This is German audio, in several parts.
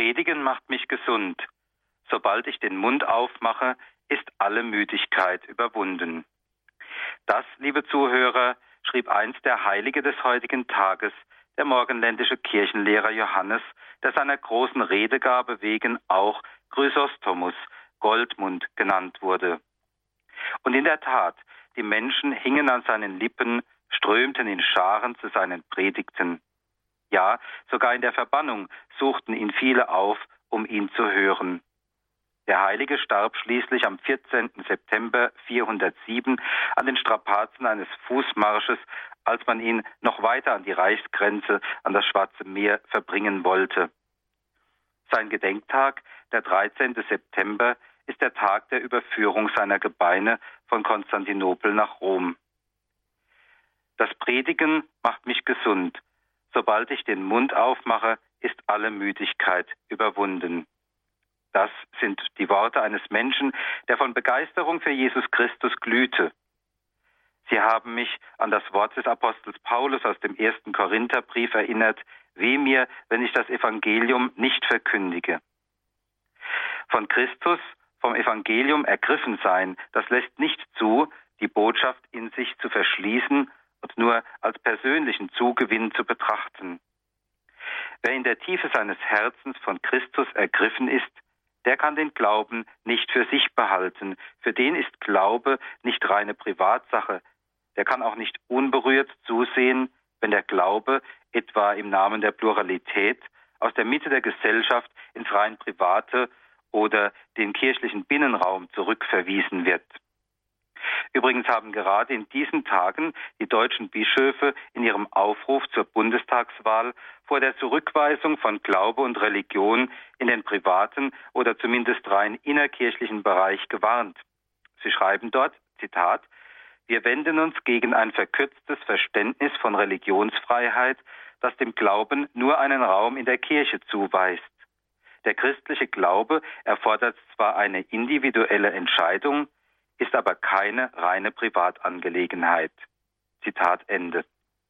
Predigen macht mich gesund. Sobald ich den Mund aufmache, ist alle Müdigkeit überwunden. Das, liebe Zuhörer, schrieb einst der Heilige des heutigen Tages, der morgenländische Kirchenlehrer Johannes, der seiner großen Redegabe wegen auch Chrysostomus, Goldmund genannt wurde. Und in der Tat, die Menschen hingen an seinen Lippen, strömten in Scharen zu seinen Predigten. Ja, sogar in der Verbannung suchten ihn viele auf, um ihn zu hören. Der Heilige starb schließlich am 14. September 407 an den Strapazen eines Fußmarsches, als man ihn noch weiter an die Reichsgrenze, an das Schwarze Meer verbringen wollte. Sein Gedenktag, der 13. September, ist der Tag der Überführung seiner Gebeine von Konstantinopel nach Rom. Das Predigen macht mich gesund. Sobald ich den Mund aufmache, ist alle Müdigkeit überwunden. Das sind die Worte eines Menschen, der von Begeisterung für Jesus Christus glühte. Sie haben mich an das Wort des Apostels Paulus aus dem 1. Korintherbrief erinnert: Weh mir, wenn ich das Evangelium nicht verkündige. Von Christus, vom Evangelium ergriffen sein, das lässt nicht zu, die Botschaft in sich zu verschließen und nur als persönlichen Zugewinn zu betrachten. Wer in der Tiefe seines Herzens von Christus ergriffen ist, der kann den Glauben nicht für sich behalten. Für den ist Glaube nicht reine Privatsache. Der kann auch nicht unberührt zusehen, wenn der Glaube, etwa im Namen der Pluralität, aus der Mitte der Gesellschaft ins rein Private oder den kirchlichen Binnenraum zurückverwiesen wird. Übrigens haben gerade in diesen Tagen die deutschen Bischöfe in ihrem Aufruf zur Bundestagswahl vor der Zurückweisung von Glaube und Religion in den privaten oder zumindest rein innerkirchlichen Bereich gewarnt. Sie schreiben dort, Zitat: Wir wenden uns gegen ein verkürztes Verständnis von Religionsfreiheit, das dem Glauben nur einen Raum in der Kirche zuweist. Der christliche Glaube erfordert zwar eine individuelle Entscheidung, ist aber keine reine Privatangelegenheit. Zitat Ende.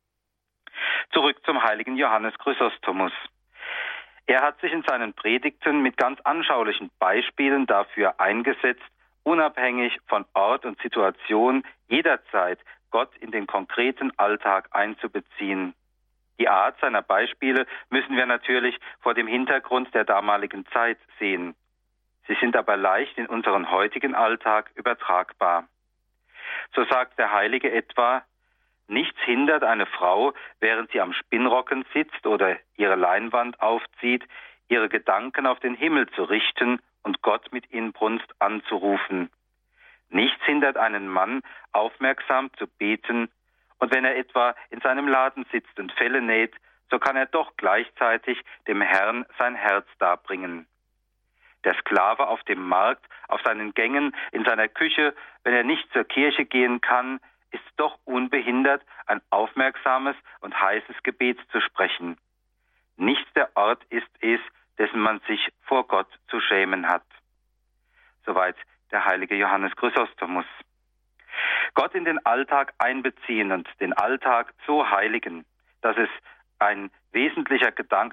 Zurück zum heiligen Johannes Chrysostomus. Er hat sich in seinen Predigten mit ganz anschaulichen Beispielen dafür eingesetzt, unabhängig von Ort und Situation jederzeit Gott in den konkreten Alltag einzubeziehen. Die Art seiner Beispiele müssen wir natürlich vor dem Hintergrund der damaligen Zeit sehen. Sie sind aber leicht in unseren heutigen Alltag übertragbar. So sagt der Heilige etwa: Nichts hindert eine Frau, während sie am Spinnrocken sitzt oder ihre Leinwand aufzieht, ihre Gedanken auf den Himmel zu richten und Gott mit Inbrunst anzurufen. Nichts hindert einen Mann, aufmerksam zu beten, und wenn er etwa in seinem Laden sitzt und Felle näht, so kann er doch gleichzeitig dem Herrn sein Herz darbringen. Der Sklave auf dem Markt, auf seinen Gängen, in seiner Küche, wenn er nicht zur Kirche gehen kann, ist doch unbehindert, ein aufmerksames und heißes Gebet zu sprechen. Nicht der Ort ist es, dessen man sich vor Gott zu schämen hat. Soweit der heilige Johannes Chrysostomus. Gott in den Alltag einbeziehen und den Alltag so heiligen, das ist ein wesentlicher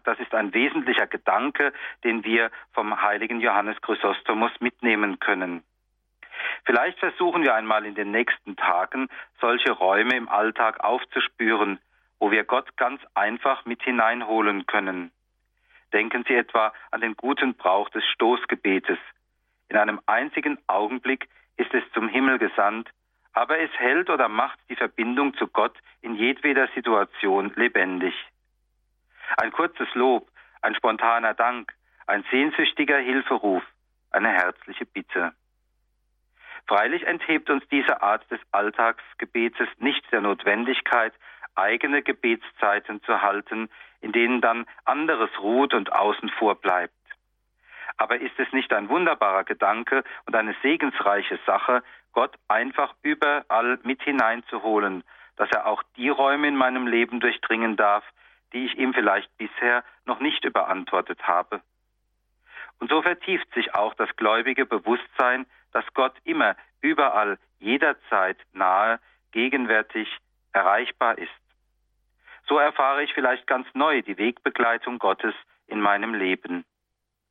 Gedanke, den wir vom heiligen Johannes Chrysostomus mitnehmen können. Vielleicht versuchen wir einmal in den nächsten Tagen, solche Räume im Alltag aufzuspüren, wo wir Gott ganz einfach mit hineinholen können. Denken Sie etwa an den guten Brauch des Stoßgebetes. In einem einzigen Augenblick ist es zum Himmel gesandt, aber es hält oder macht die Verbindung zu Gott in jedweder Situation lebendig. Ein kurzes Lob, ein spontaner Dank, ein sehnsüchtiger Hilferuf, eine herzliche Bitte. Freilich enthebt uns diese Art des Alltagsgebetes nicht der Notwendigkeit, eigene Gebetszeiten zu halten, in denen dann anderes ruht und außen vor bleibt. Aber ist es nicht ein wunderbarer Gedanke und eine segensreiche Sache, Gott einfach überall mit hineinzuholen, dass er auch die Räume in meinem Leben durchdringen darf, die ich ihm vielleicht bisher noch nicht überantwortet habe. Und so vertieft sich auch das gläubige Bewusstsein, dass Gott immer, überall, jederzeit nahe, gegenwärtig, erreichbar ist. So erfahre ich vielleicht ganz neu die Wegbegleitung Gottes in meinem Leben.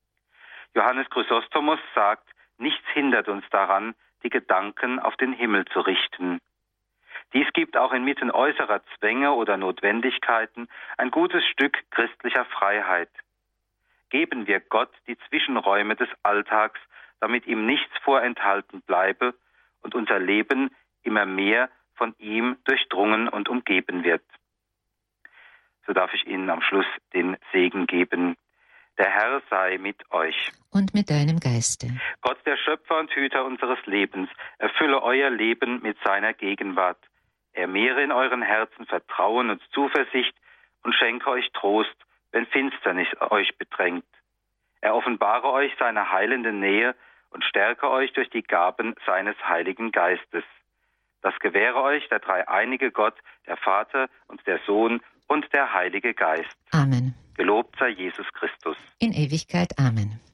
Johannes Chrysostomos sagt, nichts hindert uns daran, die Gedanken auf den Himmel zu richten. Dies gibt auch inmitten äußerer Zwänge oder Notwendigkeiten ein gutes Stück christlicher Freiheit. Geben wir Gott die Zwischenräume des Alltags, damit ihm nichts vorenthalten bleibe und unser Leben immer mehr von ihm durchdrungen und umgeben wird. So darf ich Ihnen am Schluss den Segen geben. Der Herr sei mit euch. Und mit deinem Geiste. Gott, der Schöpfer und Hüter unseres Lebens, erfülle euer Leben mit seiner Gegenwart. Er mehre in euren Herzen Vertrauen und Zuversicht und schenke euch Trost, wenn Finsternis euch bedrängt. Er offenbare euch seine heilende Nähe und stärke euch durch die Gaben seines Heiligen Geistes. Das gewähre euch der dreieinige Gott, der Vater und der Sohn und der Heilige Geist. Amen. Gelobt sei Jesus Christus. In Ewigkeit. Amen.